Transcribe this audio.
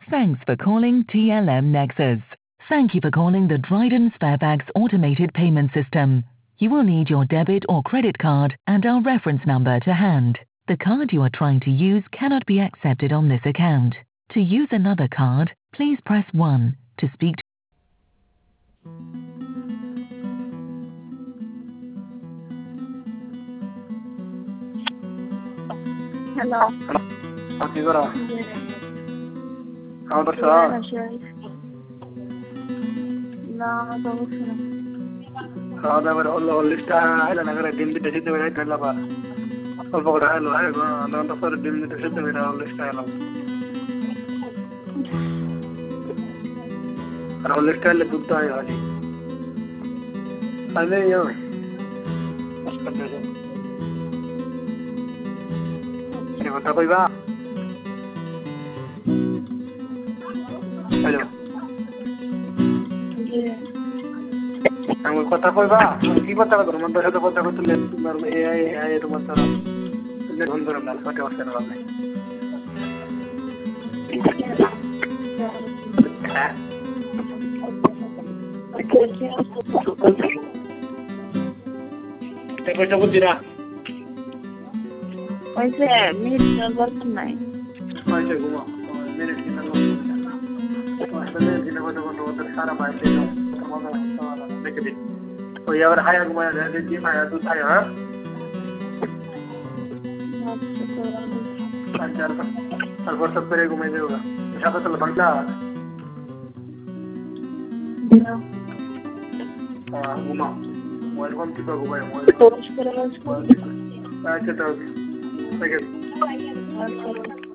Thanks for calling TLM Nexus. Thank you for calling the Dryden Sparebags automated payment system. You will need your debit or credit card and our reference number to hand. The card you are trying to use cannot be accepted on this account. To use another card, please press 1 to speak to Hello. কি করা আমার বাসা না বাবু শুনো খাওয়া দাওয়ার হলো লিস্টটা আইলা না করে ডিম দিতে দিতে বেড়াই তাইলা বা অল্প করে আইলো আধা ঘন্টা পরে ডিম দিতে দিতে বেড়া লিস্টটা এলাম আর লিস্টটা এলে দুধ হয় হাজি আরে ইয়ে কথা কইবা হ্যালো আমি কথা কইবা কি কথা করব মন সাথে কথা কইলে তোমার এআই এআই তোমার তারা তুমি ফোন করো না কথা বলতে না ভাই দেখো বুঝিরা ওইসে মিনিট বলতে নাই ওইসে ঘুমা মিনিট কিনা সারা বাইরে দেখে দিন ওই আবার হায়া ঘুমায় দিন হায়া দুধ হায়া হ্যাঁ তারপর সব করে ঘুমাই দেবো সাদা তাহলে বাংলা ঘুমাও মোবাইল ফোন টিপা ঘুমাই মোবাইল আচ্ছা তাহলে